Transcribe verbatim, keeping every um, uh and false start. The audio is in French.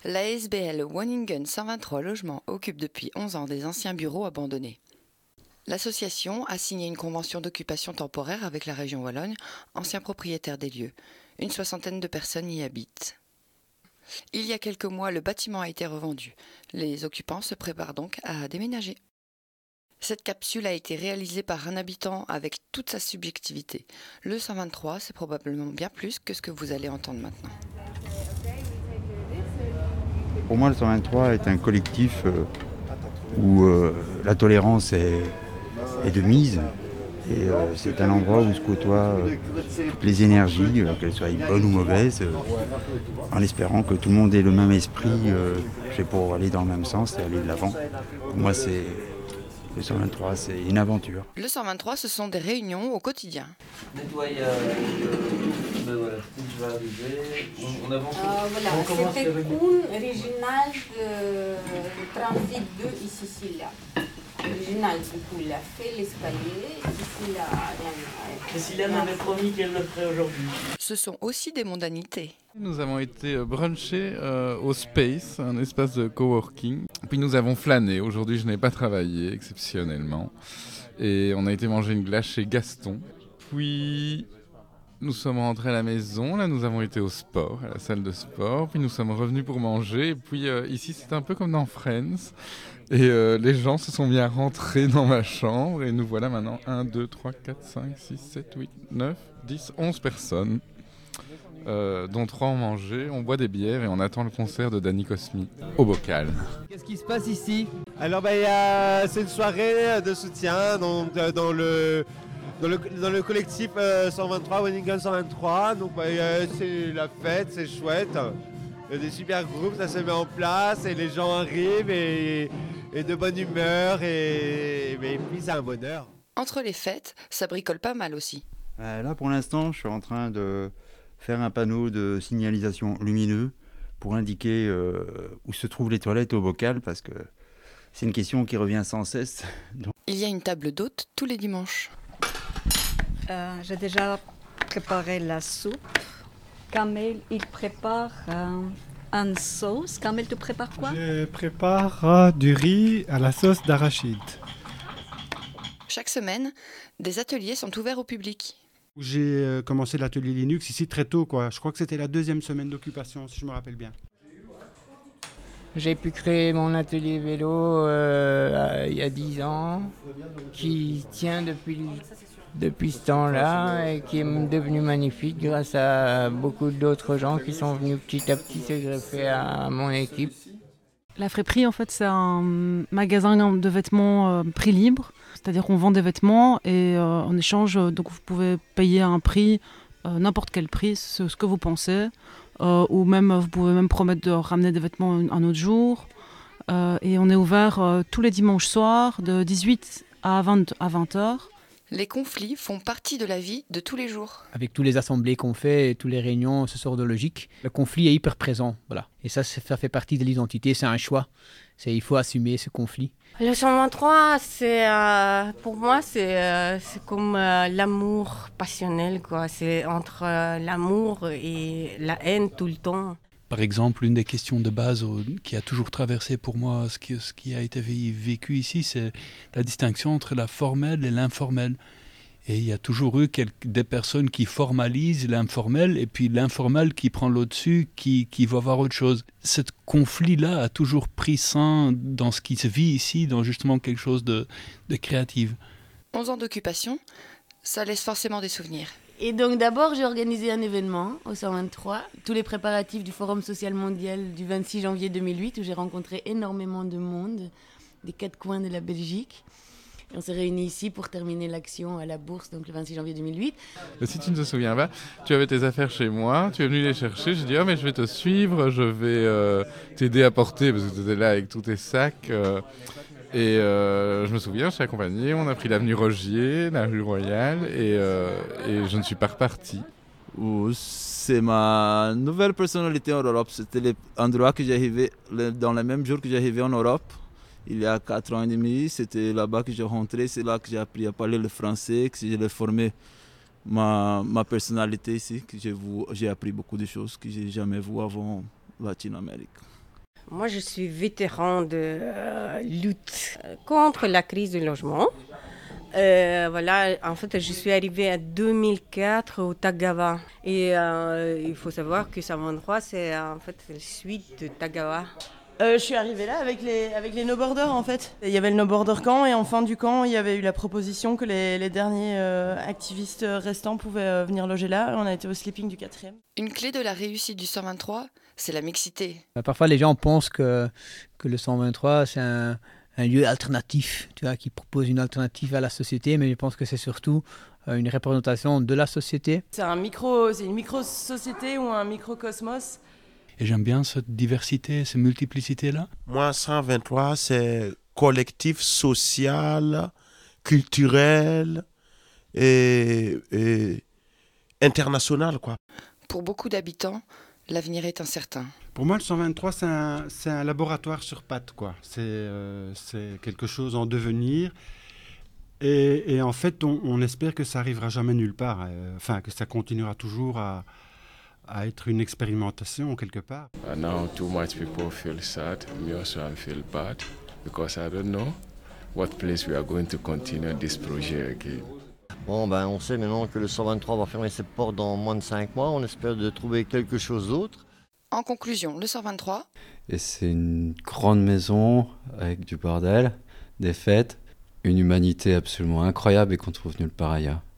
La S B L Waningen cent vingt-trois logements occupe depuis onze ans des anciens bureaux abandonnés. L'association a signé une convention d'occupation temporaire avec la région Wallonne, ancien propriétaire des lieux. Une soixantaine de personnes y habitent. Il y a quelques mois, le bâtiment a été revendu. Les occupants se préparent donc à déménager. Cette capsule a été réalisée par un habitant avec toute sa subjectivité. Le cent vingt-trois, c'est probablement bien plus que ce que vous allez entendre maintenant. Pour moi, le cent vingt-trois est un collectif euh, où euh, la tolérance est, est de mise. Et euh, c'est un endroit où se côtoient euh, toutes les énergies, euh, qu'elles soient bonnes ou mauvaises, euh, en espérant que tout le monde ait le même esprit euh, pour aller dans le même sens et aller de l'avant. Pour moi, c'est, le cent vingt-trois, c'est une aventure. Le cent vingt-trois, ce sont des réunions au quotidien. Nettoyage, ben voilà, je vais arriver, on, on avance. Euh, voilà, on commence c'était les une originale de, de Transit deux ici, ici, là. Original, du coup, il a fait l'escalier, ici, là, rien. Cécilia m'avait promis qu'elle le ferait aujourd'hui. Ce sont aussi des mondanités. Nous avons été brunchés euh, au Space, un espace de coworking. Puis nous avons flâné. Aujourd'hui, je n'ai pas travaillé exceptionnellement. Et on a été manger une glace chez Gaston. Puis nous sommes rentrés à la maison. Là, nous avons été au sport, à la salle de sport. Puis nous sommes revenus pour manger. Et puis euh, ici, c'est un peu comme dans Friends. Et euh, les gens se sont bien rentrés dans ma chambre. Et nous voilà maintenant un, deux, trois, quatre, cinq, six, sept, huit, neuf, dix, onze personnes. Euh, dont trois ont mangé, on boit des bières et on attend le concert de Danny Cosmi au bocal. Qu'est-ce qui se passe ici? Alors bah, y a, c'est une soirée de soutien donc, euh, dans, le, dans, le, dans le collectif euh, cent vingt-trois, Waningen cent vingt-trois. Donc bah, y a, c'est la fête, c'est chouette. Il y a des super groupes, ça se met en place et les gens arrivent et, et de bonne humeur et, et puis c'est un bonheur. Entre les fêtes, ça bricole pas mal aussi. Euh, là, pour l'instant, je suis en train de faire un panneau de signalisation lumineux pour indiquer euh, où se trouvent les toilettes au bocal, parce que c'est une question qui revient sans cesse. Donc... Il y a une table d'hôtes tous les dimanches. Euh, j'ai déjà préparé la soupe. Kamel, il prépare euh, une sauce. Kamel, tu prépares quoi? Je prépare euh, du riz à la sauce d'arachide. Chaque semaine, des ateliers sont ouverts au public. J'ai euh, commencé l'atelier Linux ici très tôt, quoi. Je crois que c'était la deuxième semaine d'occupation, si je me rappelle bien. J'ai pu créer mon atelier vélo euh, il y a dix ans, qui tient depuis, depuis ce temps-là et qui est devenu magnifique grâce à beaucoup d'autres gens qui sont venus petit à petit se greffer à mon équipe. La Friperie, en fait, c'est un magasin de vêtements euh, prix libre. C'est-à-dire qu'on vend des vêtements et euh, en échange, euh, donc vous pouvez payer un prix, euh, n'importe quel prix, ce, ce que vous pensez. Euh, ou même, vous pouvez même promettre de ramener des vêtements un, un autre jour. Euh, et on est ouvert euh, tous les dimanches soirs de dix-huit à vingt heures. Les conflits font partie de la vie de tous les jours. Avec toutes les assemblées qu'on fait et toutes les réunions, ce sort de logique. Le conflit est hyper présent, voilà. Et ça, ça fait partie de l'identité, c'est un choix. C'est, il faut assumer ce conflit. Le cent vingt-trois, c'est, euh, pour moi, c'est, euh, c'est comme euh, l'amour passionnel, quoi. C'est entre euh, l'amour et la haine tout le temps. Par exemple, une des questions de base euh, qui a toujours traversé pour moi ce qui, ce qui a été vécu ici, c'est la distinction entre la formelle et l'informel. Et il y a toujours eu quelques, des personnes qui formalisent l'informel et puis l'informel qui prend l'au-dessus, qui, qui va voir autre chose. Ce conflit-là a toujours pris sein dans ce qui se vit ici, dans justement quelque chose de, de créatif. onze ans d'occupation, ça laisse forcément des souvenirs. Et donc d'abord, j'ai organisé un événement au cent vingt-trois, tous les préparatifs du Forum social mondial du vingt-six janvier deux mille huit, où j'ai rencontré énormément de monde des quatre coins de la Belgique. Et on s'est réunis ici pour terminer l'action à la Bourse, donc le vingt-six janvier deux mille huit. Si tu ne te souviens pas, tu avais tes affaires chez moi, tu es venu les chercher, j'ai dit « Oh mais je vais te suivre, je vais euh, t'aider à porter » parce que tu étais là avec tous tes sacs. Euh, et euh, je me souviens, je t'ai accompagné, on a pris l'avenue Rogier, la rue Royale, et, euh, et je ne suis pas reparti. C'est ma nouvelle personnalité en Europe, c'était l'endroit que j'arrivais, dans le même jour que j'arrivais en Europe. Il y a quatre ans et demi, c'était là-bas que j'ai rentré, c'est là que j'ai appris à parler le français, que j'ai formé ma, ma personnalité ici, que j'ai, vu, j'ai appris beaucoup de choses que je n'ai jamais vues avant en Latine-Amérique. Moi, je suis vétéran de euh, lutte contre la crise du logement. Euh, voilà, en fait, je suis arrivée en deux mille quatre au Tagawa. Et euh, il faut savoir que cent vingt-trois, c'est en fait la suite de Tagawa. Euh, je suis arrivée là avec les, avec les no-borders en fait. Il y avait le no-border camp et en fin du camp, il y avait eu la proposition que les, les derniers euh, activistes restants pouvaient euh, venir loger là. On a été au sleeping du quatrième. Une clé de la réussite du cent vingt-trois, c'est la mixité. Parfois, les gens pensent que, que le cent vingt-trois, c'est un, un lieu alternatif, tu vois, qui propose une alternative à la société, mais je pense que c'est surtout euh, une représentation de la société. C'est, un micro, c'est une micro-société ou un microcosmos. Et j'aime bien cette diversité, cette multiplicité-là. Moi, cent vingt-trois, c'est collectif social, culturel et, et international, quoi. Pour beaucoup d'habitants, l'avenir est incertain. Pour moi, le cent vingt-trois, c'est un, c'est un laboratoire sur pattes, quoi. C'est, euh, c'est quelque chose en devenir. Et, et en fait, on, on espère que ça arrivera jamais nulle part. Euh, enfin, que ça continuera toujours à... à être une expérimentation quelque part. And now too much people feel sad, me also I feel bad because I don't know what place we are going to continue this project again. Bon ben on sait maintenant que le cent vingt-trois va fermer ses portes dans moins de cinq mois, on espère de trouver quelque chose d'autre. En conclusion, le cent vingt-trois. Et c'est une grande maison avec du bordel, des fêtes, une humanité absolument incroyable et qu'on trouve nulle part ailleurs.